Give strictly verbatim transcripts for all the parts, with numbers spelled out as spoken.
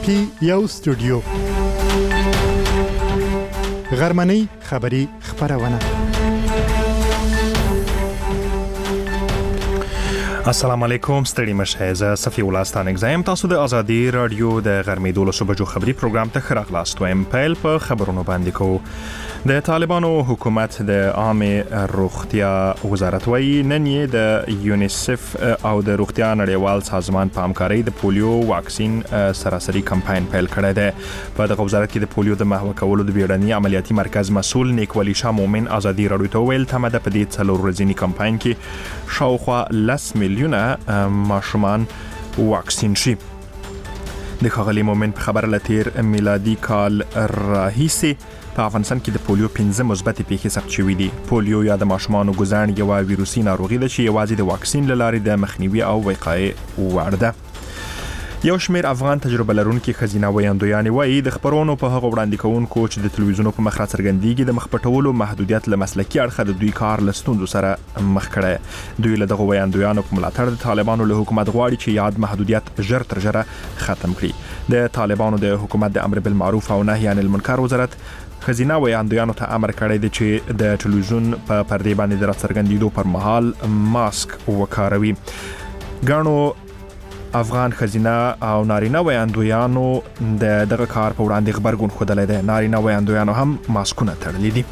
کې یو استودیو غرمنۍ خبری خبرونه. السلام علیکم، ستړي مشه. زه صفی الله ستانک زایم. تاسو د ازادي رادیو د غرمې دولسو بجو خبری پروګرام ته ښه راغلاست. وایم پیل په خبرونو باندې کوو. د طالبانو حکومت د عامه روغتیا وزارت وایي نن یې د یونیسف او د روغتیا نړیوال سازمان په همکارۍ د پولیو واکسین سراسري کمپاین پیل کړی دی. په دغه وزارت کې د پولیو د محوه کولو د بیړني عملیاتي مرکز مسؤل نیکولي شاه مومن ازادي رادیو ته ویل تمه ده په دې څلور ورځني کمپاین کې شاوخوا لس میلیونه ماشومان واکسین شي. د ښاغلي مومن په خبره له تیر میلادي کال راهیسې په افغانستان کې د پولیو پنځه مثبتې پیښې ثبت شوې دي. پولیو یا د ماشومانو ګوزڼ یوه ویروسي ناروغي ده چې یوازې د واکسین له لارې د مخنیوي او وقایې وړ ده. یو شمیر افغان تجربه لرونکي ښځینه ویاندویانې وایي د خبرونو په هغو وړاندې کوونکو چې د تلویزیونو په مخ راڅرګندېږي د مخ پټولو محدودیت له مسلکي اړخه د دوی کار له ستونزو سره مخ کړی. دوی له دغو ویاندویانو په ملاتړ د طالبانو له حکومت غواړي چې یاد محدودیت ژر تر ژره ختم کړي. د طالبانو د حکومت د امر بالمعروف او نهي عن المنکر وزارت ښځینه ویاندویانو ته امر کړی دی چې د تلویزیون په پردې باندې د راڅرګندېدو پر مهال ماسک وکاروي. ګڼو افغان ښځینه او نارینه ویاندویانو د دغه کار په وړاندې غبرګون ښودلی دی. نارینه ویاندویانو هم ماسکونه تړلي دي.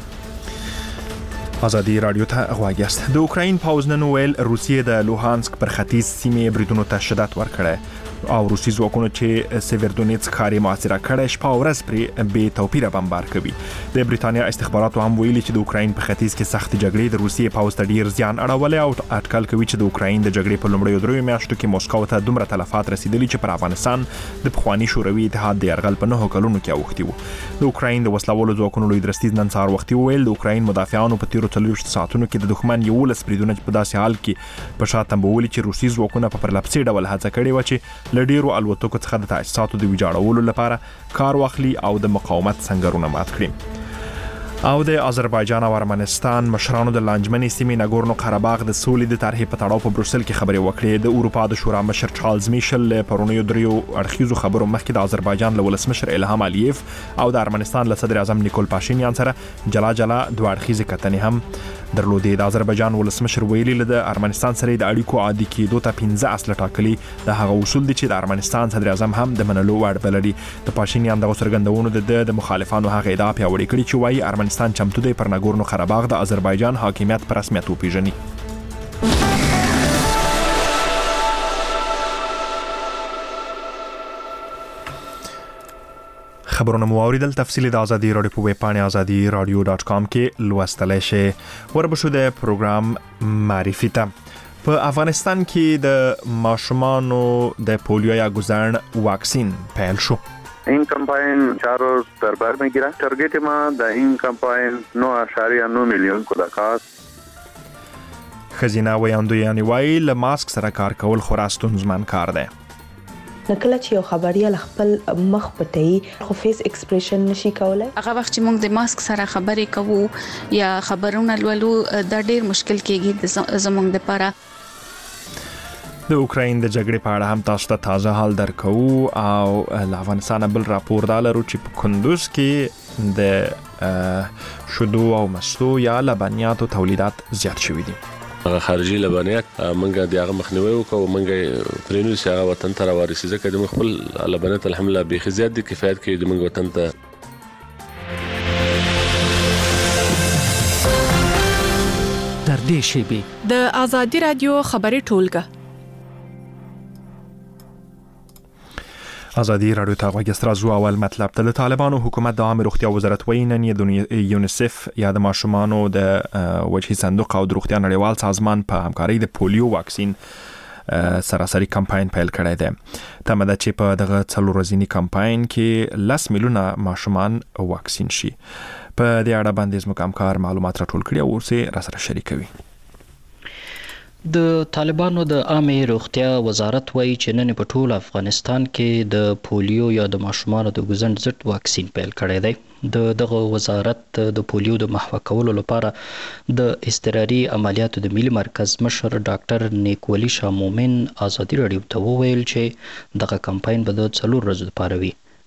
ازادي رادیو ته غوږ یاست. د اوکراین پوځ نن ویل روسیې د لوهانسک پر ختیځ سیمې بریدونو ته شدت ورکړی او روسي ځواکونو چې سیویرودونیتسک ښار یې محاصره کړی شپه او ورځ پرې بې توپیره بمبار کوي. د بریتانیا استخباراتو هم ویلي چې د اوکراین په ختیځ کې سختې جګړې د روسیې پوځ ته ډیر زیان اړولی او اټکل کوي چې د اوکراین د جګړې په لومړیو دریو میاشتو کې موسکو ته دومره تلفات رسیدلي چې پر افغانستان د پخواني شوروي اتحاد د یرغل په نهو کلونو کې اوښتي وو. د اوکراین د وسلوالو ځواکونو لوی درستیز نن سهار وختي وویل د اوکراین مدافعانو په تیرو څلوېښتو ساعتونو کې د دښمن یولس بریدونه په داسې حال کې په شا تنبولي چې روسي ځواکونه په پرلپسې ډول هڅه کړې وه چې له ډیرو الوتکو څخه د تاسیساتو د ویجاړولو لپاره کار واخلي او د مقاومت سنگرونه مات کړي. او د آذربایجان او ارمنستان مشرانو د لانجمنې سیمې ناګورنو قرهباغ د سولې د طرحې په تړاو په بروسل کې خبرې وکړې. د اروپا د شورا مشر چارلز میشل له پرونیو دریو اړخیزو خبرو مخکې د آذربایجان له ولسمشر الهام الیف او د ارمنستان له صدر اعظم نیکول پاشینیان سره جلا جلا دوه اړخیزې کتنې هم درلودې. د آذربایجان ولسمشر ویلي له د ارمنستان سره د اړیکو عادي کېدو ته پنځه اصله ټاکلي د هغه اصول دي چې د ارمنستان صدر اعظم هم د منلو وړ بللي. د پاشینیان دغه څرګندونو د د مخالفانو هغه ادعا پیاوړې کړې چې وایي ارمنستان چمتو دی پر ناګورنو قرهباغ د آذربایجان حاکمیت په رسمیت وپیژني. خبرونه مو اوریدل. تفصیل د ازادي رادیو په ویب پاڼې ازادي رادیو ډاټ کام کې لوستلی شئ. وربشو د پروګرام معرفي ته. په افغانستان کې د ماشومانو د پولیو یا ګوزڼ واکسین پیل شو. این کمپاین چهار روز در بر میگیره. تارگت ما در این کمپاین نه اشاریه نه میلیون کودکان. ښځینه ویاندویانې وایي له ماسک سره کار کول خورا ستونزمن کار دی. نکله چې یو خبريال خپل مخ پټي خو فیس ایکسپریشن نشي کولای. هغه وخت چې موږ د ماسک سره خبرې کوو یا خبرونه لولو دا ډیر مشکل کېږي زموږ لپاره. د اوکراین د جګړې په اړه هم تاسو ته تازه حال درکو او له افغانستان بل راپور دا لرو چې په کندوز کې د شودو او مستو یا لبنیاتو تولیدات زیات شوي دي. خارجي لبنیات منګه د هغه مخنیوي وکړو منګه پرینو چې هغه وطن ته راوړي ځکه د خپل لبنیات الحمدلله به زیات دي کفایت کوي د منګه وطن ته. در دې شیبي د ازادي رادیو خبري ټولګه. ازادي رادیو ته غوږ یاست. راځو اول مطلب ته. د طالبانو حکومت د عامه روغتیا وزارت وایي نن یې یونیسف یا د ماشومانو د وجهي صندوق او د روغتیا نړیوال سازمان په همکارۍ د پولیو واکسین سراسري کمپاین پیل کړی دی. تمه ده چې په دغه څلور ورځني کمپاین کې لس میلیونه ماشومان واکسین شي. په دې اړه باندې زموږ همکار معلومات راټول کړي او اوس یې راسره شریکوي. د طالبانو د عامه روغتیا وزارت وایي چې نن په ټول افغانستان کې د پولیو یا د ماشومانو د ګوزڼ ضد واکسین پیل کړی دی. د دغه وزارت د پولیو د محوه کولو لپاره د اضطراري عملیاتو د ملي مرکز مشر ډاکټر نیکولي شاه مومن ازادي رادیو ته وویل چې دغه کمپاین به د څلور ورځو لپاره وي.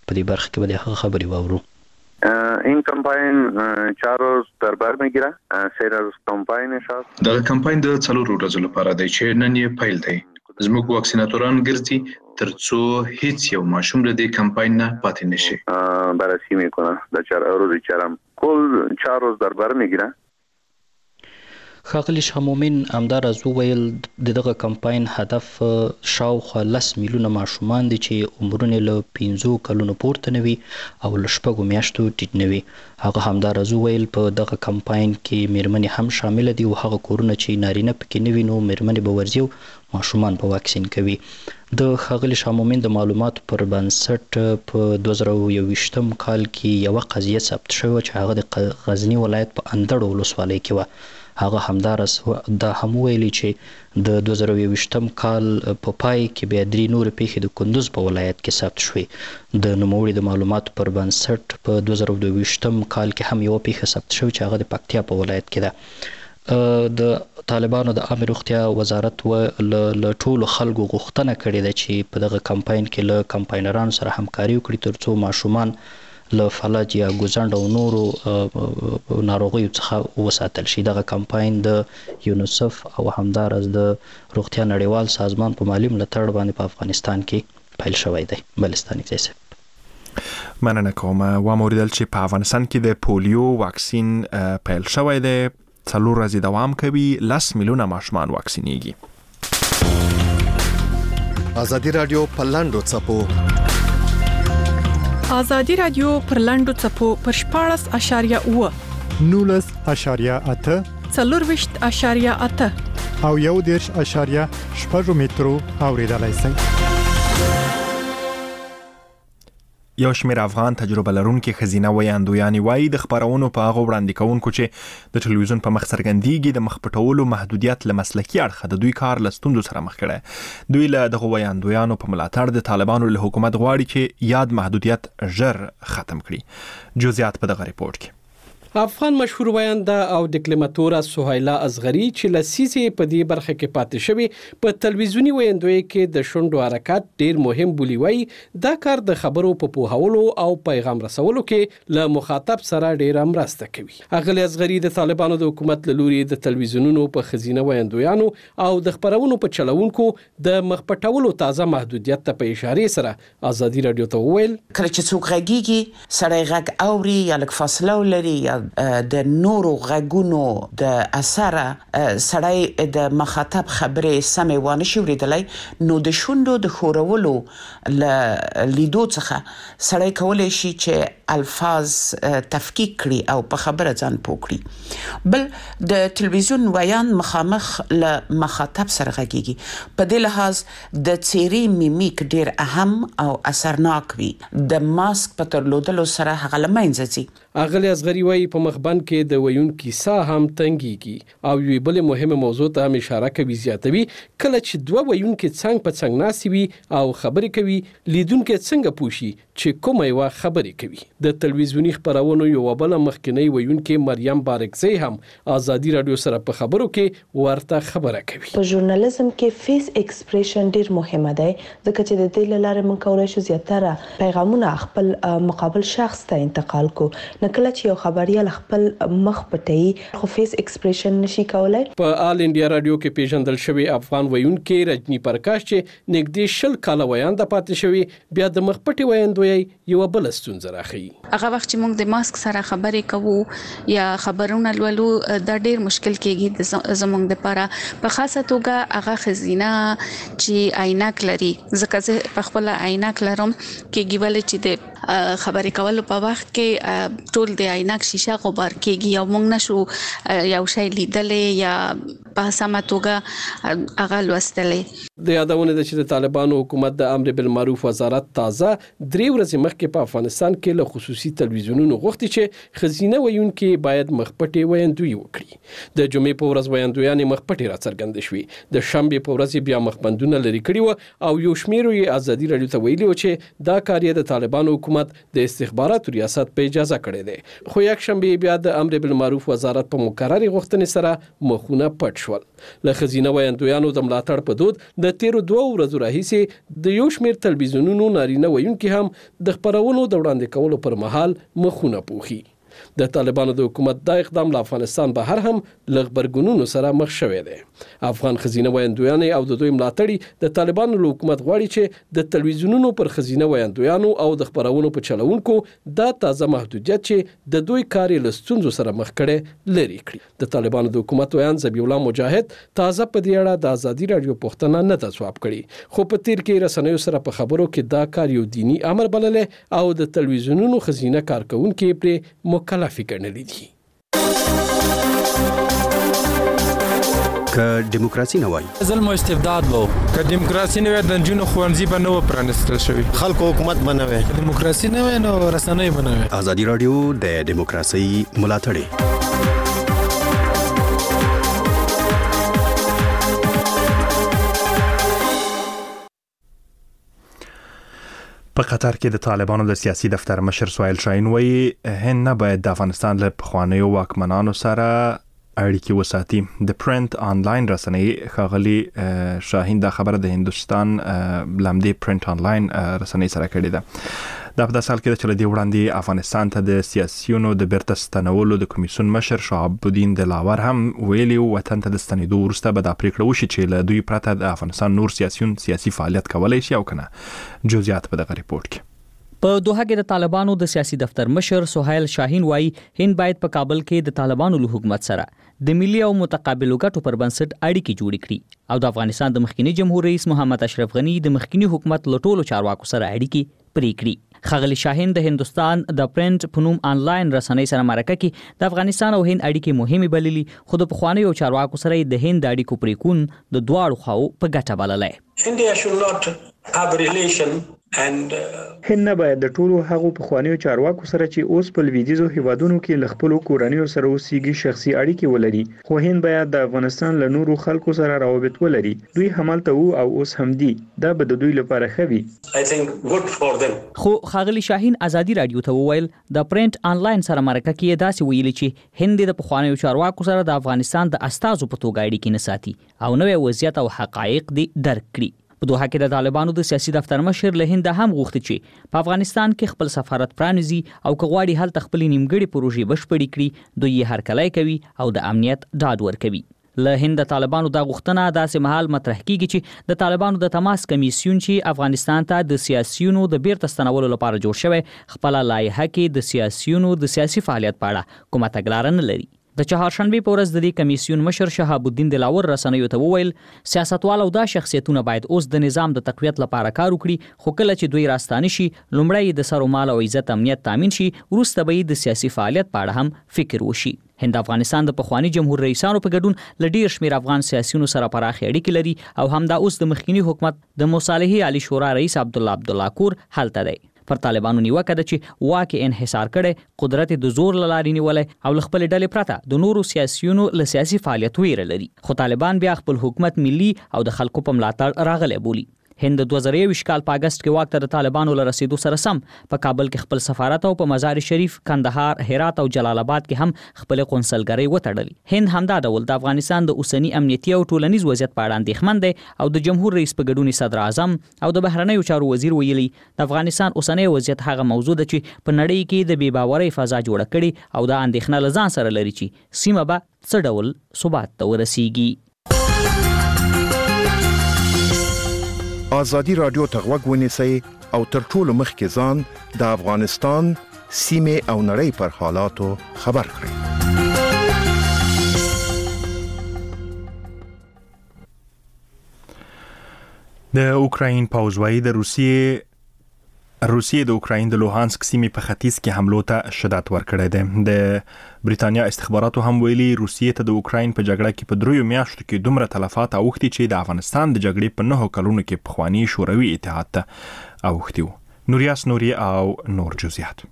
په دې برخه کې به د هغه خبرې واورو. این کمپاین چهار روز در بر میگیره. سه روز کمپاین شد. دا کمپاین د څلور ورځو لپاره دی چې نن یې پیل دی. زموږ واکسیناتوران ګرځي ترڅو هیڅ یو ماشوم له دې کمپاین نه پاتې نشي. بررسی میکنه. در چهار روز چهارم کل چهار روز در بر میگیره. ښاغلي شاه مومن همداراز وویل د دغه کمپاین هدف شاوخوا لس میلیونه ماشومان دي چې عمرونه له پنځو کلونو پورته نه وي او له شپږو میاشتو ټیټ نه وي. هغه همداراز وویل په دغه کمپاین کې میرمنې هم شامله دي او هغه کورونه چې نارینه پکې نه وي نو میرمنې به ورځي او ماشومان په واکسین کوي. د ښاغلي شاه مومن د معلوماتو پر بنسټ په دوه زره یوویشتم کال کې یوه قضیه ثبت شوې چې هغه د غزني ولایت په اندړ ولسوالۍ کې وه. هغه همداراز دا هم ویلي چې د دوه زره یوویشتم کال په پای کې بیا درې نورې پیښې د کندوز په ولایت کې ثبت شوې. د نوموړي د معلوماتو پر بنسټ په دوه زره یوویشتم کال کې هم یوه پیښه ثبت شوې چې هغه د پکتیا په ولایت کې ده. د طالبانو د عامه روغتیا وزارت له ټولو خلکو غوښتنه کړې ده چې په دغه کمپاین کې له کمپاینرانو سره همکاري وکړي ترڅو ماشومان له فلج یا ګوزنډ او نورو ناروغیو څخه وساتل شي. دغه کمپاین د یونیسف او همداراز د روغتیا نړیوال سازمان په مالي ملاتړ باندې په افغانستان کې پیل شوی دی. بلستان اکزیسه مننه کوم. واوریدل چې په افغانستان کې د پولیو واکسین پیل شوی دی، څلور ورځې دوام کوي، لس میلیونه ماشومان واکسینېږي. ازادي رادیو په لاندو څپو ازادي رادیو پر لاندو څپو پر شپاړس اشاریه اوه نولس اشاریه اته څلورویشت اشاریه اته او یو دېرش اشاریه شپږ مترو اوریدلای شئ. یو شمېر افغان تجربه لرونکي ښځینه ویاندویانې وایي د خپرونو په هغو وړاندې کوونکو چې د ټلویزیون په مخ څرګندېږي د مخ پټولو محدودیت له مسلکي اړخه د دوی کار له ستونزو سره مخ کړی. دوی له دغو ویاندویانو په ملاتړ د طالبانو له حکومت غواړي چې یاد محدودیت ژر ختم کړي. جزئیات په دغه ریپورت کې. افغان مشهور وینده او ډیپلوماټوره سهیلا اصغری چې لسیزې په دې برخه کې پاتې شوی په تلویزیونی ویندوی کې د شونډو حرکت ډیر مهم بولی وای. دا کار د خبرو په پوهاولو او پیغام رسولو کې له مخاطب سره ډیر مرسته کوي. اغلی اصغری د طالبانو د حکومت له لوري د تلویزیونونو په خزینه ویندویانو او د خبرونو په چلوونکو د مخپټولو تازه محدودیت ته په اشاره سره ازادي رادیو ته وویل کله چې څوک غږیږي سړی غږ اوري یا لږ فاصله ولري یا د نورو غږونو د اثر سړی د مخاطب خبرې سمې وانه شي ورېدلی نو د شونډو د ښورولو له لیدو څخه سړی کولی شي چې الفاظ تفکیک کړي او په خبره ځان پوه کړي. بل د تلویزیون ویان مخامخ له مخاطب سره غږیږي. په دې لحاظ د څیرې میمیک ډیر اهم او اثرناک وي. د ماسک په درلودلو سره هغه له منځه ځي. اغلی اصغری وایي په مخبند کې د ویونکي ساه هم تنګیږي او یوې بلې مهمه موضوع ته هم اشاره کوي. زیاتوي کله چې دوه ویونکي څنګ په څنګ ناستې وي او خبرې کوي لیدونکي څنګه پوه شي چې کومه یوه خبرې کوي. د تلویزیونی خبرونو یوه بله مخکینۍ ویونکي مریم بارکزی هم ازادي رادیو سره په خبرو کې ورته خبره کوي. په ژورنالیزم کې فیس ایکسپریشن ډیر مهمه دی ځکه چې د دې لپاره موږ کولای شو زیاتره پیغامونه خپل مقابل شخص ته انتقال کو. نکله چې یو خبريال خپل مخ پټي خو فیس ایکسپریشن نشي کولای. په آل انډیا رادیو کې پیژندل شوی افغان ویونکي رجنی پرکاش چې نږدې شل کاله ویانده پاتې شوی بیا د مخ پټي ویاندوی یو بل ستونزه راخی. هغه وخت چې موږ د ماسک سره خبرې کوو یا خبرونه لولو دا ډیر مشکل کېږي زموږ لپاره په خاصه توګه هغه خزینه چې عینک لري. ځکه زه په خپل عینک لرم کېږي ولې چې د خبرې کولو په وخت کې ټول د عینک شیشه غبار کېږي او موږ نشو یو شی لیدلې یا په سمه توګه هغه لوستلې. د یادونه ده چې د طالبانو حکومت د امر بالمعروف وزارت تازه درې ورځې مخکې په افغانستان کې له خصوصي تلویزیونونو غوښتي چې خزینه ویونکي باید مخپټي ویاندوی وکړي. د جمعې په ورځ ویاندویانې مخپټي راڅرګند شوي. د شنبې په ورځ بیا مخبندونه لري کړي و او یو شمېر یې ازادي رادیو ته ویلي و چې دا کار یې د طالبانو حکومت د استخباراتو ریاست په اجازه کړی دی خو یک شنبه بیا د امر بالمعروف وزارت په مقرري غوښتنې سره مخونه پټ شول له خزینه ویاندویانو د ملاتړ په دود د تیرو دوه ورځو راهیسې د یو شمېر تلویزیونونو نارینه ویونکي هم د خبرونو د وړاندې کولو پر مهال مخونه پوښي د طالبانو د حکومت دا اقدام له افغانستان بهر هم له غبرګونونو سره مخ شوی دی افغان خزینه ویاندویانې او د دوی ملاتړي د طالبانو له حکومت غواړي چې د تلویزیونونو پر خزینه ویاندویانو او د خبرونو په چلونکو دا تازه محدودیت چې د دوی کار له ستونزو سره مخ کړي لري کړي د طالبانو د حکومت ویان ذبیح الله مجاهد تازه په دې اړه د ازادي رادیو پوښتنه نه ده ځواب کړي خو په تیر کې رسنیو سره په خبرو کې دا کار یو دینی امر بللې او د تلویزیونونو خزینه کارکونکو پرې مکلف ګڼلي دي که دیموکراسي نه وای ظلم او استبداد وو که دیموکراسي نه وای د جنونو خوانزي به نه پرانستل شوی خلکو حکومت بنوي دیموکراسي نه وای نو رسنۍ بنوي ازادي رادیو د دیموکراسي ملاتړی په قطر کې د طالبانو د سیاسي دفتر مشر سهیل شاهین وایي هند نه باید د افغانستان له پخوانیو واکمنانو سره اړیکې وساتي د پرنٹ آنلاین رسنۍ ښاغلي شاهین دا خبره د هندستان لمدې پرنٹ آنلاین رسنۍ سره کړې ده دا په داسې حال کې چې له دې وړاندې افغانستان ته د سیاسیونو د بیرته ستنولو د کمیسیون مشر شهاب الدین دلاور هم ویلي وطن ته د ستنېدو وروسته به دا پریکړه وشي چې له دوی پرته د افغانستان نور سیاسیون سیاسي فعالیت کولی شي او کنه جزئیات په دغه ریپورت کې په دوحه کې د طالبانو د سیاسي دفتر مشر سهیل شاهین وایي هند باید په کابل کې د طالبانو له حکومت سره د ملي او متقابلو ګټو پر بنسټ اړیکې جوړې کړي او د افغانستان د مخکنی جمهور رئیس محمد اشرف غنی د مخکنی حکومت له ټولو چارواکو سره اړیکې پرې کړي ښاغلي شاهین د هندستان د پرنٹ په نوم آنلاین رسنۍ سره مرکه کې د افغانستان او هند اړیکې مهمې بللي خو د پخوانیو چارواکو سره د هند اړیکو پرې کون د دواړو خواو په ګټه بللی India should not have a relation and هند نه باید د ټولو هغو پخوانیو چارواکو سره چې اوس په لویدیځو هیوادونو کې له خپلو کورنیو سره اوسېږي شخصي اړیکې ولري خو هند باید د افغانستان له نورو خلکو سره روابط ولري دوی همالته وو او اوس هم دي دا به د دوی لپاره ښه وي I think good for them خو ښاغلي شاهین ازادي رادیو ته وویل د پرنٹ آنلاین سره مرکه کې داسې ویلي چې هند د پخوانیو چارواکو سره د افغانستان د استازو په توګه اړیکې نه ساتي او نوې وضعیت او حقایق دي درک کړي په دوحه کې د طالبانو د سیاسي دفتر مشر له هند هم غوښتي چې په افغانستان کې خپل سفارت پرانیزي او کغواړي هلته خپل نیمګړي پروژې بشپړې کړي دوی یې هرکلی کوي او د امنیت ډاډ ورکوي له هند د طالبانو د غوښتنه داسې مهال مطرح کیږي چې د طالبانو د تماس کمیسیون چې افغانستان ته د سیاسيونو د بیرته ستنولو لپاره جوړ شوی خپل لایحه کې د سیاسيونو د سیاسي فعالیت په اړه کومه تګلاره نه لري د چهارشنبه په ورځ د دې کمیسیون مشر شهاب الدین دلاور رسنیو ته وویل سیاستوال او دا شخصیتونه باید اوس د نظام د تقویت لپاره کار وکړي خو کله چې دوی راستانه شي لومړی د سر او مال او عزت امنیت تامین شي وروسته به د سیاسي فعالیت په اړه هم فکر وشي هند افغانستان د پخوانی جمهور رئیسانو په ګډون ل ډیر شمیر افغان سیاسيونو سره پراخ اړیکې لري او همدا اوس د مخکنی حکومت د مصالحه علی شورا رئیس عبد الله عبد الله کور حالت دی پر طالبانو نیوکه ده چې واکه انحصار کړي قدرت د زور لاري نیولې او خپل ډلې پرته د نورو سیاسيونو له سیاسي فعالیت ویره لري خو طالبان بیا خپل حکومت ملي او د خلکو په ملاتړ راغلي بولی هند د دوه زره یو کال په اگست کې واک ته د طالبانو له رسیدو سره سم په کابل کې خپل سفارت او په مزار شریف کندهار هرات او جلال آباد کې هم خپل قونسلګرۍ وتړلې هند همدا ډول د افغانستان د اوسنی امنیتي او ټولنیز وضعیت په اړه اندېښمن دی او د جمهور رئیس په ګډون صدر اعظم او د بهرنیو چارو وزیر ویلي د افغانستان اوسنی وضعیت هغه موضوع ده چې په نړۍ کې د بې باورۍ فضا جوړه کړي او د اندېښنه لزان سره لري چې سیمه به څه ډول ثبات ته ورسیږي ازادي رادیو ته غوږ ونیسئ او تر ټولو مخکې ځان د افغانستان سیمې او نړۍ پر حالاتو خبر کړئ. د اوکراین پوځ وايي د روسیې روسیې د اوکراین د لوهانسک سیمې په ختیځ کې حملو ته شدت ورکړی دی. د بریتانیا استخباراتو هم ویلي روسیې ته د اوکراین په جګړه کې په دریو میاشتو کې دومره تلفات اوښتي چې د افغانستان د جګړې په نهو کلونو کې پخوانی شوروي اتحاد ته اوښتي وو. نوریاس نوري او نور جزئیات.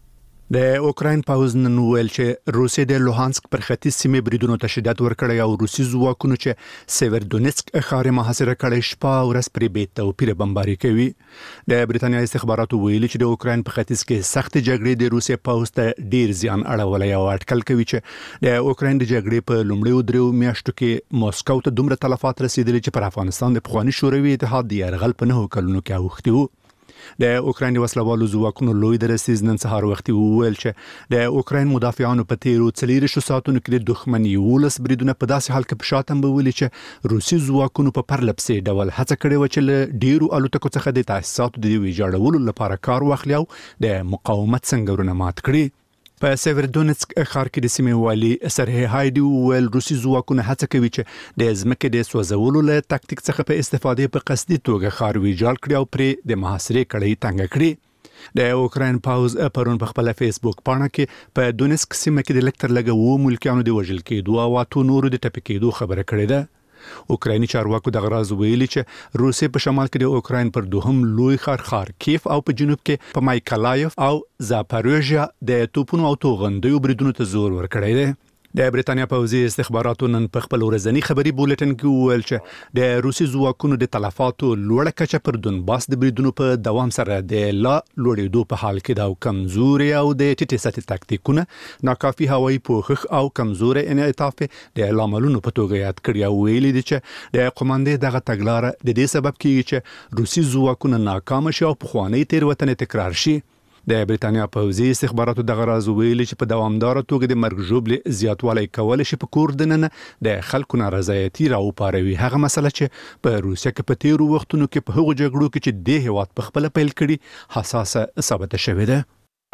د اوکراین پاوز نن ویل چې روسي د لوهانسک پر ختیځ سیمې بریدونو ته شدت ورکړی او روسي ځواکونو چې سیورودونیتسک ښار محاصره کړی شپه او ورځ پرې بې توپیره بمباري کوي. د بریتانیا استخباراتو ویلي چې د اوکراین په ختیځ کې سخت جګړې د روسي پاوز ته ډیر زیان اړولی او اټکل کوي چې د اوکراین د جګړې په لومړیو دریو میاشتو کې موسکو ته دومره تلفات رسیدلي چې پر افغانستان د پخواني شوروي اتحاد د یرغل په نهو کلونو کې اوښتي وو. د اوکراین وسلوالو ځواکونو لوی درسیز نن سهار وختي وویل چې د اوکراین مدافعانو په تیرو څلېرویشتو ساعتونو کې د دښمن یولس بریدونه په داسې حال کې په شا تنبولي چې روسي ځواکونو په پرله پسې ډول هڅه کړې وه چې له ډیرو الوتکو څخه د تاسیساتو د ویجاړولو لپاره کار واخلي او د مقاومت سنګرونه مات کړي. په سیورودونیتسک ښار کې د سیمې والي سرهی هایډي وویل روسي ځواکونه هڅه کوي چې د ځمکې د سوځولو له تاکتیک څخه په استفادې په قصدي توګه ښار ویجاړ کړي او پرې د محاصرې کړۍ تنګه کړي. د اوکراین پاوز پرون په خپل فیسبوک پاڼه کې په دونیسک سیمه کې د لکتر لګه وو ملکیانو د وژل کېدو او اتو نورو د ټپي کېدو خبره کړې ده. اوکرایني چارواکو د غراز ویلي چې روسي په شمال کې د اوکراین پر دوهم لوی ښار ښار کیف او په جنوب کې په مایکلایف او زاپاروژیا د توپونو او توغندیو بریدونو ته زور ورکړی دی. د بریتانیا پوځي استخباراتو نن په خپل ورځني خبري بولټن کې وویل چې د روسي ځواکونو د تلفاتو لوړه کچه پر دونباس د بریدونو په دوام سره د لا لوړېدو په حال کې دا کمزوري او د ټیټې سطحې تاکتیکونه ناکافي هوایي پوښښ او کمزوري انعطاف د لاملونو په توګه یاد کړی او ویلي دي چې د قوماندې دغه تګلاره د دې سبب کیږي چې روسي ځواکونه ناکام شي او پخواني تېروتنې تکرار شي. د بریتانیا پوځي استخباراتو د غراز ویلي چې په دوامدار توګه د مرګ ژوبلې زیاتوالی کول شي په کور دننه د خلکو نارضایتي راوپاروي. هغه مسله چې په روسیه کې په تیرو وختونو کې په هغو جګړو کې چې د هیواد په خپل پیل کړي حساسه ثابته شوې ده.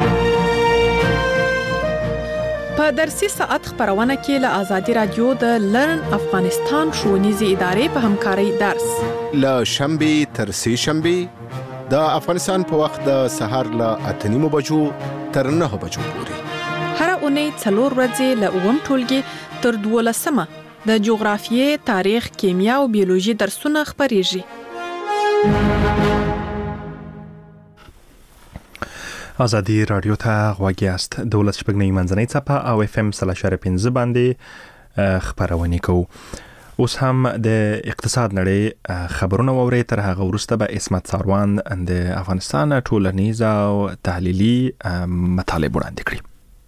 په درسي ساعت خبرونه کې له آزادي رادیو د لرن افغانستان ښوونیزې ادارې په همکارۍ درس له شنبې تر سه شنبې د افغانستان په وخت د سهار له اته نیمو بجو تر نهه بجو پورې هر اونۍ څلور ورځې له اووم ټولګي تر دولسمه د جغرافیې، تاریخ، کیمیا او بیولوژي درسونه خبريږي. آزادی رادیو ته غوږی است. دولت شپږنۍ منځنۍ څپه او اف ام صفر اشاریه پنځه باندې خبرونه کوو. اوس هم د اقتصاد نړۍ خبرونه ووري. تر هغه وروسته به اسمت ساروان د افغانستان ټولنیز او تحلیلي مطالب وړاندې کړي.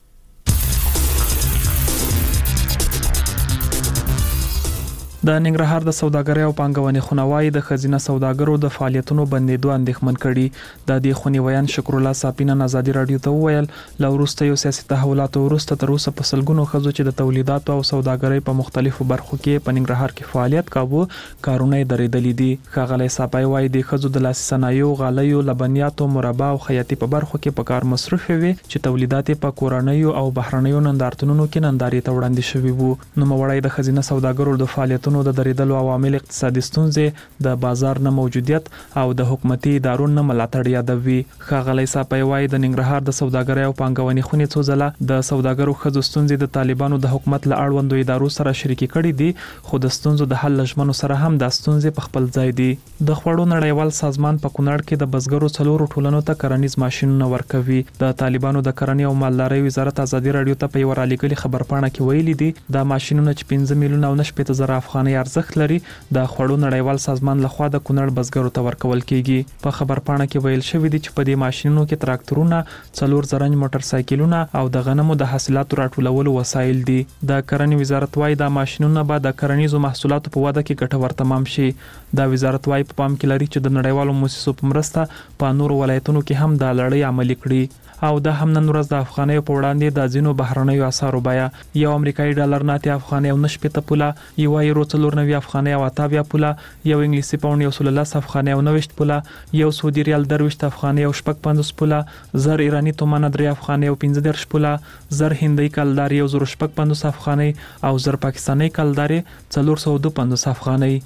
د ننګرهار د سوداګرۍ او پانګونې خونوای د خزینه سوداګرو د فعالیتونو بندیدو اندېښمن کړي. د دې خونی ویان شکر الله صاحبین آزادي رادیو ته ویل له وروسته یو سیاسي تحولات وروسته تر اوسه په سلګونو خزو چې د تولیداتو او سوداګرۍ په مختلفو برخو کې په ننګرهار کې فعالیت کاوه کارونه درېدلې دي. خغلی صاحب وایي د خزو د لاس صنایعو، غالیو، لبنیاتو، مربا او خیاطي په برخو کې په کار مصروف وي چې تولیدات په کورنیو او بهرنیو نندارتونونو کې ننداري ته وړاندې شوي وو. نو موړی د خزینه سوداګرو د فعالیتونو د درېدلو عوامل اقتصادي ستونزې، د بازار نه موجودیت او د حکومتي ادارو نه ملاتړ یادوي. ښاغلی صاحب وایي د ننګرهار د سوداګرۍ او پانګونې خونې څو ځله د سوداګرو ښځو ستونزې د طالبانو د حکومت له اړوندو ادارو سره شریکې کړي دي، خو د ستونزو د حل لژمنو سره هم د ستونزې په خپل ځای دي. د خوړو نړیوال سازمان په کونړ کې د بزګرو څلورو ټولنو ته کرنیز ماشینونه ورکوي. د طالبانو د کرنې او مالدارۍ وزارت آزادي رادیو ته په یو رالیکلي خبرپاڼه کې ویلي دي دا ماشینونه چې پنځه میلیونه او نه شپېته زره افغانۍ ارزښت لري د خوړو نړیوال سازمان لخوا د کونړ بزګرو ته ورکول کیږي. په خبرپاڼه کې ویل شوی دی چې په دې ماشینونو کې تراکتورونه، څلور زرنج موټر سایکلونه او د غنمو د حاصلاتو راټولولو وسایل دي. د کرنې وزارت وايي دا ماشینونه به د کرنیزو محصولاتو په وده کې ګټور تمام شي. دا وزارت وايي په پام کې لري چې د نړیوالو مؤسسو په مرسته په نورو ولایتونو کې هم دا لړۍ عملي کړي. او د هم نن ورځ د افغانۍ په وړاندې د ځینو بهرنیو اسعارو بیه یو امریکایي ډالر نه ته افغانۍ او نشپته پوله، یو یورو څلور نوي افغانۍ او اتاویا پوله، یو انګلیسي پاوند یو سل لس افغانۍ او نوشت پوله، یو سعودي ریال درويشت افغانۍ او شپږ پنځوس پوله، زر ایرانی تومان درې افغانۍ او پنځه دېرش پوله، زر هندۍ کلدار یو زر شپږ پنځوس افغانۍ او زر پاکستاني کلدار څلور سوه دوه پنځوس افغانۍ.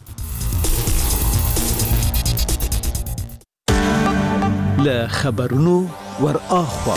له خبرونو ور اخوا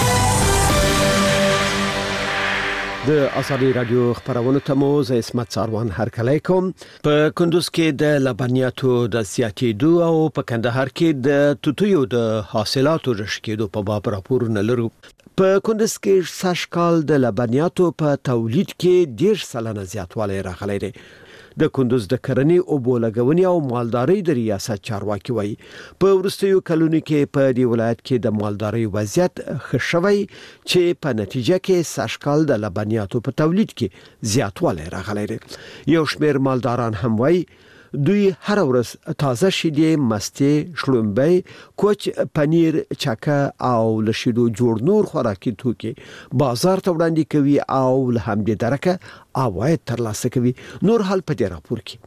د آزادي رادیو خبرونو ته مو زه اسمت ساروان هرکلی کوم. په کندوز کې د لبنیاتو د زیاتېدو او په کندهار کې د توتیو د حاصلاتو رشد کېدو په باب راپورونه لرو. په کندز کې سږکال د لبنیاتو په تولید کې ډیر سلنه زیاتوالی راغلی دی. د کندز د کرنې او بولګونې او مالدارۍ د ریاست چارواکي وایي په وروستیو کلونو کې په دې ولایت کې د مالدارۍ وضعیت ښه شوی چې په نتیجه کې سږکال د لبنیاتو په تولید کې زیاتوالی راغلی دی. یو شمېر مالداران هم وایي دوی هر ورځ تازه شیدې، مستې، شړومبۍ، کوچ، پنیر، چکه او له شیدو جوړ نور خوراکي توکي بازار ته وړاندې کوي او له همدې درکه عواید ترلاسه کوي. نور حال په دې راپور کې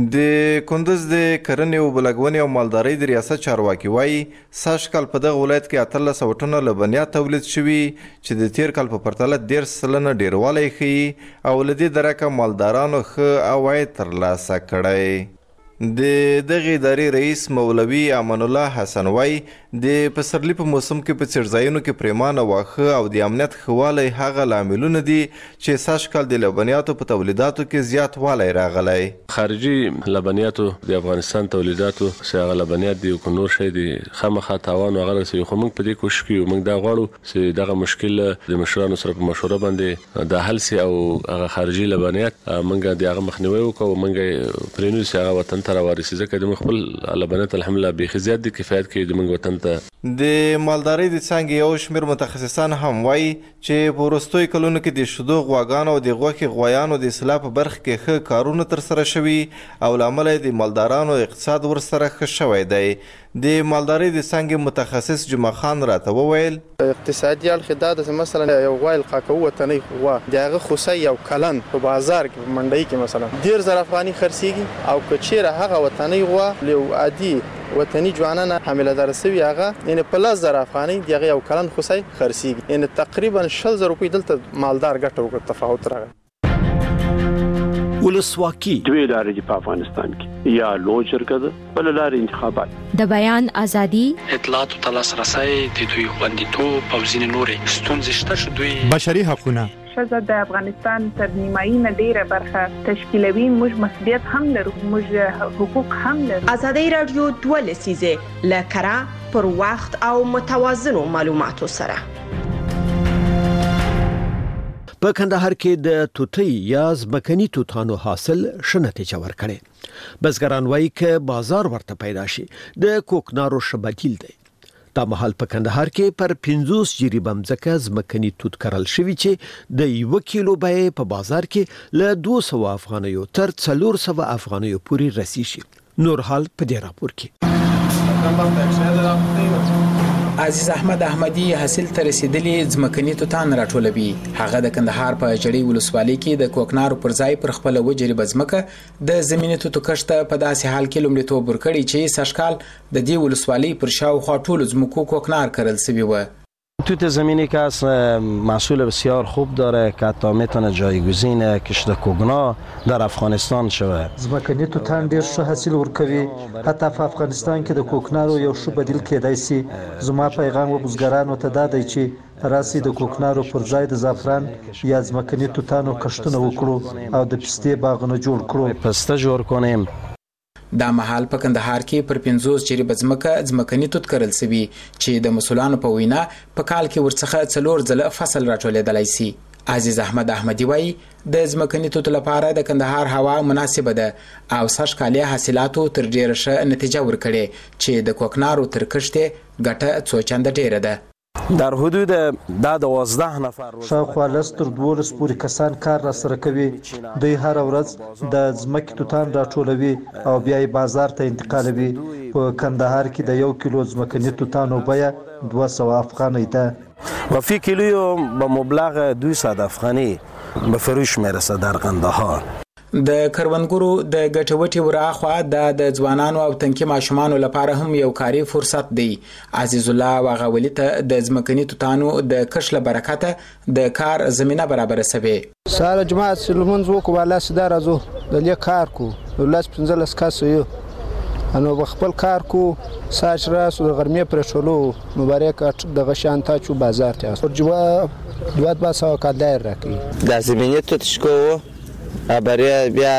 د کندز د کرنې او بلګونې او مالدارۍ د ریاست چارواکي وایي سږکال په دغه ولایت کې اتلس سوه ټنه لبنیات تولید شوي چې د تیر کال په پرتله ډېر سلنه ډېروالی ښیي او له دې درکه مالدارانو ښه عواید ترلاسه کړی. د دغه ادارې رئیس مولوي امان الله حسن وایي د پسرلي په موسم کې په څړځایونو کې پریمانه واښه او د امنیت ښه والی هغه لاملونه دي چې سږکال د لبنیاتو په تولیداتو کې زیات والی راغلی. خارجي لبنیاتو د افغانستان تولیداتو چې هغه لبنیات دي او نور شی دي خامخا تاوان هغه رسوي، خو موږ په دې کوشش کوو، موږ دا غواړو چې دغه مشکل د مشرانو سره په مشوره باندې د حل سي او هغه خارجي لبنیات موږ د هغه مخنیوي وکړو، موږ پرېنو چې هغه وطن ته راوارسي ځکه د خپل لبنیات الحمدلله بیخي زیات دي کفایت کوي د موږ وطن ته. د مالدارۍ د څانګې یو شمېر متخصصان هم وایي چې په وروستیو کلونو کې د شیدو غواګانو او د غوښې غویانو د اصلاح په برخه کې ښه کارونه ترسره شوي او له امله د مالدارانو اقتصاد ورسره ښه شوی دی. د مالدارۍ د څانګې متخصص جمعه خان راته وویل اقتصادي اړخ دا د مثلا یو غوی القاقو وطني غوا د هغه خوسی یو کلن په بازار کې په منډۍ کې مثلا ډېر زر افغاني خرڅېږي او که چیرې هغه وطني غوا یو عادي وطني جوانانه حامله دار سوي هغه یعنی په لس زره افغاني دغه یو کلن خوسی خرڅېږي، یعنی تقریبا شل زره روپۍ دلته مالدار ګټه وکړه. تفاوت راغی. ولسواکي دوی لارې دي په افغانستان کې، یا لوی جرګه ده بل لارې انتخابات، د بیان ازادي، اطلاعاتو ته لاسرسی، د دوی خوندیتوب او ځینې نورې ستونزې شته چې دوی بشري حقونه ښځه د افغانستان تر نیمایي نه ډیره برخه تشکیلوي. موږ مسؤلیت هم لرو، موږ حقوق هم لرو. ازادي رادیو دوه لسیزه لکره پر وخت او متوازنو معلوماتو سره. په کندهار کې د توتۍ یا ځمکني توتانو حاصل ښه نتیجه ورکړې. بزګران وایي که بازار ورته پیدا شي د کوکنارو ښه بدیل دی. دا مهال په کندهار کې پر پنځوس جریبه مځکه ځمکني توت کرل شوي چې د یو کیلو بیه په بازار کې له دوه سوه افغانیو تر څلور سوه افغانیو پورې رسیږي. نور حال په دې راپور کې. عزیز احمد احمدی حاصل ته رسیدلی ځمکني توتان راټولوي. هغه د کندهار په جړۍ ولسوالۍ کې د کوکنارو پر ځای پر خپل وجربه ځمکه د زمینی توتو کښت په داسې حال کې لومړیتوب ورکړي چې سږکال د دې ولسوالۍ پر شاوخوا ټولو ځمکو کوکنار کرل شوی و. توت زمینی که از محصول بسیار خوب داره که حتی میتونه جایگزین کشت کوگنا در افغانستان شوه. ځمکني توتان ډیر ښه حاصل ورکوي، حتی په افغانستان کې د کوکنارو یو ښه بدیل کېدای شي. زما پیغام و بزګرانو ته دا دی چې راسي د کوکنارو پر ځای د زعفران یا ځمکني توتانو کښتونه وکړو او د پستې باغونه جوړ کړو. پسته جوړ کنیم. دا مهال په کندهار کې پر پنځوس جریبه ځمکه ځمکني توت کرل شوي چې د مسؤلانو په وینا په کال کې ورڅخه څلور ځله فصل راټولېدلی شي. عزیز احمد احمدی وایي د ځمکني توت لپاره د کندهار هوا مناسبه ده او سږکالي حاصلاتو تر ډیره ښه نتیجه ورکړې چې د کوکنارو تر کښتې ګټه څو چنده ډیره ده. در حدود دا دوازده نفر شاوخوا لس تر دولس پورې کسان کار را سره کوي. دوی هر ورځ د ځمکې توتان راټولوي او بیا یې بازار ته انتقالوي. په کندهار کې د یو کیلو ځمکني توتانو بیه دوه سوه افغانۍ ده. و فی کیلو به مبلغ دویست افغانی به فروش میرسه در قندهار. د کروندګرو د ګټوټي وراخوا د ځوانانو او تنکي ماشومانو لپاره هم یو کاري فرصت دی. عزیز الله واغولی ته د ځمکني توتانو د کښت برکته د کار زمينه برابر سوي. سال جماعت سلمونز وکړو الله سدار ازو د لیک کار کو ولس پنځلس کس یو انو بخپل کار کو ساج راس د غرمې پر شولو مبارک د غشان تاچو بازار ته جواب دوات با سو کډایر راکې د زمينه تو تشکو ابریا بیا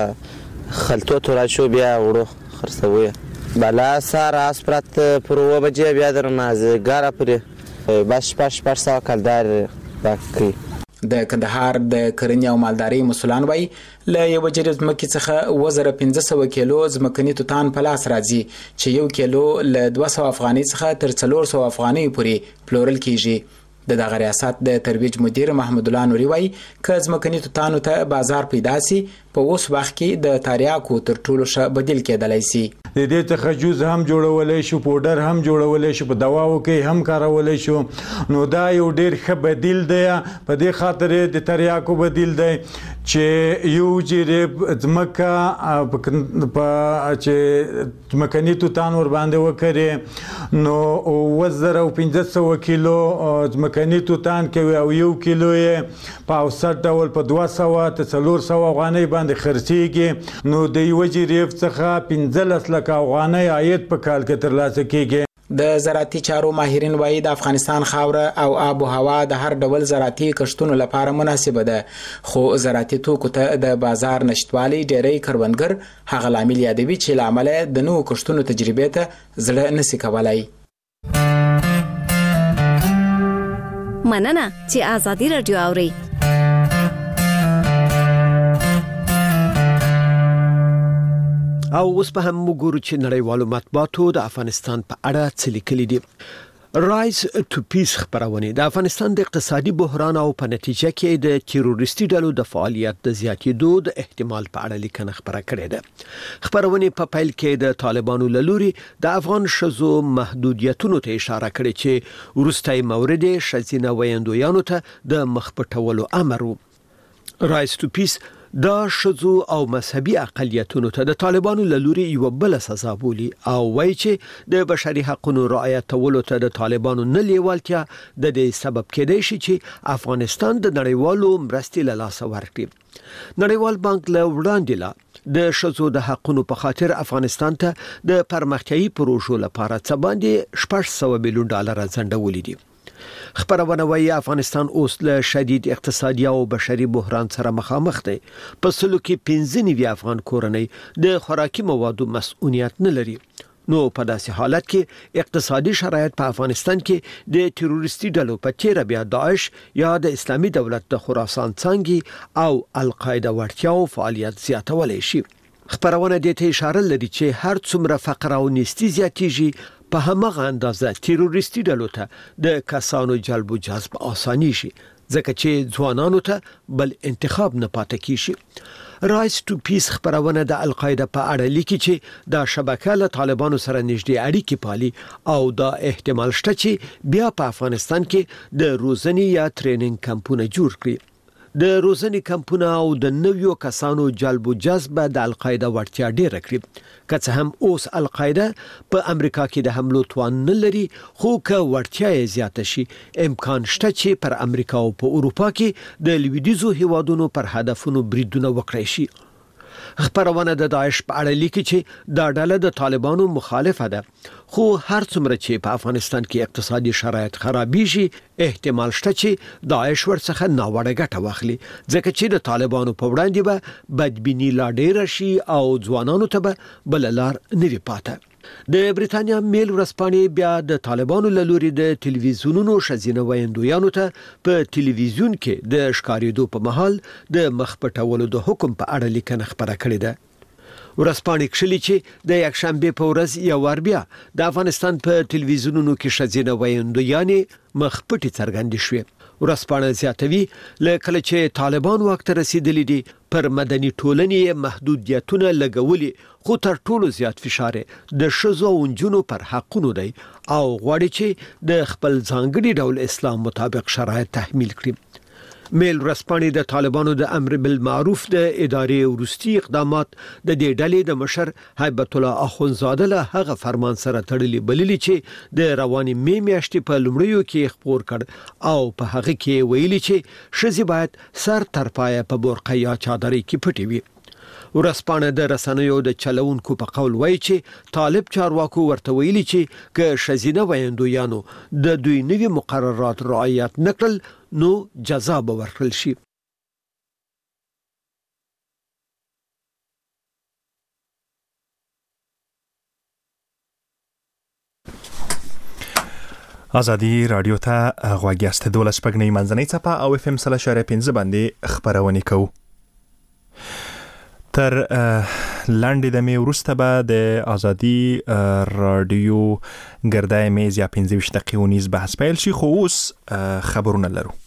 خلطو تو راشو بیا وړو خرڅوي بلا سار اسپرات پر و بجې بیا درناز ګار پر بس شپږ شپږ سوه کلدار راکوي. د کندهار د کرنې او مالدارۍ مسولان وایي له یو جریب ځمکې څخه اووه زره پنځه سوه کیلو ځمکني توتان په لاس راځي چې یو کیلو له دوه سوه افغانۍ څخه تر څلور سوه افغانۍ پورې پلورل کیږي. د دغه ریاست د ترویج مدیر محمد الله نوري وایي که ځمکني توتانو ته بازار پیدا سي په اوس وخت کې د تریاکو تر ټولو ښه بدیل کېدلی سي. د دې څخه جوز هم جوړولی شو، پوډر هم جوړولی شو، په دواو کې هم کارولی شو. نو دا یو ډیر ښه بدیل دی. په دې خاطر د تریاکو بدیل دی چې یو جریب ځمکه په چې ځمکني توتان ور باندې وکړي نو اووه زره پنځه سوه کیلو ځمکني توتان کوي او یو کیلو یې په اوسط ډول په دوه سوه تر څلور سوه افغانۍ باندې خرڅېږي. نو د یوه جریب څخه پنځلس لکه افغانۍ عاید په کال کې ترلاسه کیږي. د زراعتي چارو ماهرین وایي د افغانستان خاوره او آب و هوا د هر ډول زراعتي کښتونو لپاره مناسبه ده، خو زراعتي توکو ته د بازار نشتوالي ډیری کروندګر هغه لامل یادوي چې له امله د نوو کښتونو تجربې ته زړه نشي کولی. مننه چې آزادي رادیو اوري. او اوس په هم وګورو چې نړیوالو مطبوعاتو د افغانستان په اړه څه لیکلي دي. رایز ټو پیس خبرونه د افغانستان د اقتصادي بحران او په نتیجه کې د تروریستي ډلو د فعالیت د زیاتېدو د احتمال په اړه لیکنه خبره کړې ده. خبرونه په پیل کې د طالبانو له لوري د افغان شذو محدودیتونو ته اشاره کړې چې وروستي مورد شذینه ویندویانو ته د مخپټولو امر وو. رایز ټو پیس دا شذو او مذهبي اقلیتونو ته د طالبانو له لوري یو بل سزا بولي او وایي چې د بشري حقوقو رعایتولو ته د طالبانو نه لیوالتیا د دې سبب کېدای شي چې افغانستان د نړیوالو مرستې له لاسه ورکړي. نړیوال بانک له وړاندې لا د شذو د حقوقو په خاطر افغانستان ته د پرمختیايي پروژو لپاره څه باندې شپږ سوه میلیون ډالر ځنډولي دي. خبرونه وایي افغانستان اوس له شدید اقتصادي او بشري بحران سره مخامخ دی. په سلو کې پنځه نوي افغان کورنۍ د خوراکي موادو مسؤلیت نه لري. نو په داسې حالت کې اقتصادي شرایط په افغانستان کې د تروریستي ډلو په تیر بیا داعش یا د اسلامي دولت د خراسان څنګه او القاعده ورتیاو فعالیت زیاتولی شي. خبرونه دې ته اشاره لري چې هر څومره فقر او نیستي زیاتیږي په همغه اندازه تروریستي ډلو ته د کسانو جلب او جذب اساني شي ځکه چې ځوانانو ته بل انتخاب نه پاتې کیږي. رایز ټو پیس خبرونه د القاعده په اړه لیکي چې دا شبکه له طالبانو سره نږدې اړیکې پالي او دا احتمال شته چې بیا په افغانستان کې د روزنې یا ټریننګ کمپونه جوړ کړي. د روزنې کمپونه او د نویو کسانو جلب او جذب د القاعده ورتیا ډیره کړي. که څه هم اوس القاعده په امریکا کې د حملو توان نه لري، خو که ورتیا یې زیاته شي امکان شته چې پر امریکا او په اروپا کې د لویدیځو هیوادونو پر هدفونو بریدونه وکړي شي. خبرونه د داعش په اړه لیکي چې دا ډله د طالبانو مخالفه ده، خو هر څومره چې په افغانستان کې اقتصادي شرایط خرابېږي احتمال شته چې داعش ورڅخه ناوړه ګټه واخلي ځکه چې د طالبانو په وړاندې به بدبیني لا ډېره شي او ځوانانو ته به بل لار نه وي پاته. د بریتانیا میل ورځپاڼې بیا د طالبانو له لوري د تلویزیونونو شذینه ویندویانو ته په تلویزیون کې د ښکارېدو په مهال د مخ پټولو د حکم په اړه لیکنه خبره کړې ده. ورځپاڼې کښلي چې د یکشنبه په ورځ یو ور بیا د افغانستان په تلویزیونونو کې شذینه ویندویانې مخ پټي څرګندې شوې. ورځپاڼه زیاتوي له کله چې طالبان واک ته رسیدلي دي پر مدني ټولنې محدودیتونه لګولي، خو تر ټولو زیات فشار د ښځو او نجونو پر حقونو دی او غواړي چې د خپل ځانګړي ډول اسلام مطابق شرایط تحمیل کړي. میل ورځپاڼې د طالبانو د امر بالمعروف د ادارې وروستي اقدامات د دې ډلې د مشر هیبت الله اخونزاده له هغه فرمان سره تړلي بللي چې د رواني می میاشتې په لومړیو کې خبر کړ او په هغه کې ویلي چې ښځې باید سر تر پایه په برقه یا چادرې کې پټې وي. ورځپاڼه د رسنیو د چلوونکو په قول وایي چې طالب چارواکو ورته ویلي چې که ښځینه ویندویانو د دوی نوي مقررات رعایت نکړل نو جزا به ورکړل شي. ازادي رادیو ته غوږ یاست. دولس شپږنۍ منځنۍ څپه او اف ام سل اشاریه پنځه باندې خبرونه کوو. تر لاندې د می ورسته به د ازادي رادیو ګردای میز یا پنځه ویشت دقیقې ونیز بحث پیل شي، خو اوس خبرونه لرو.